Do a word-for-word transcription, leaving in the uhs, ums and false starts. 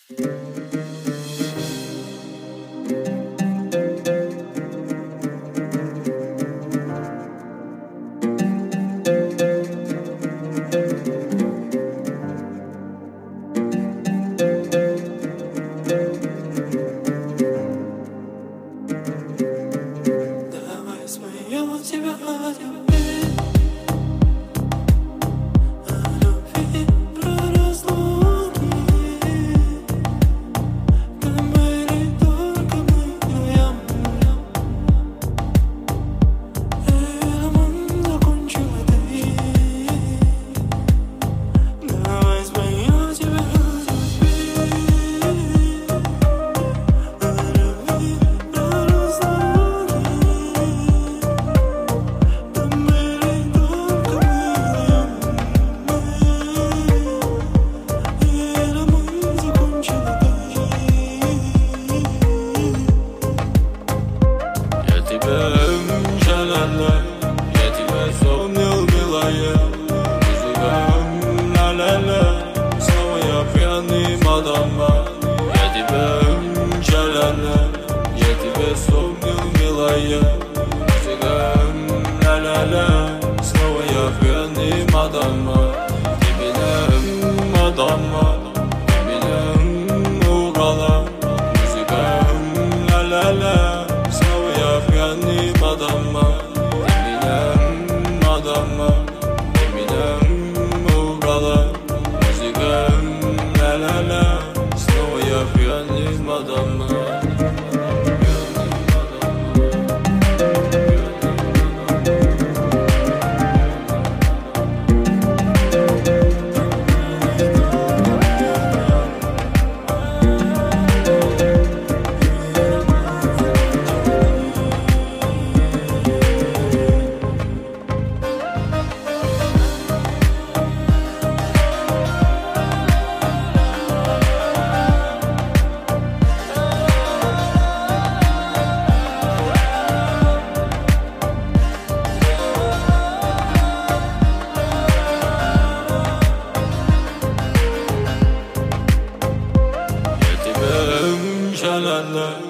Давай споем тебя о любви, о любви про разлуки. Там были только мы вдвоем, и роман закончила ты. Давай споем тебя о любви, о любви про разлуки. Там были только мы вдвоем, и роман закончила ты. Я тебя жалела, я тебя вспомнил, милая. Музыка ла-ла-ла, снова я пьяный, мадама. Я тебя жалела, я тебя вспомнил, милая. Музыка ла-ла-ла, снова я пьяный, мадама. Ты меня, мадама, ты меня украла. Музыка ла-ла-ла, снова я пьяный, мадама. Ты меня, мадама, ты меня украла. Музыка ла-ла-ла, снова я пьяный, мадама. Я тебя жалела,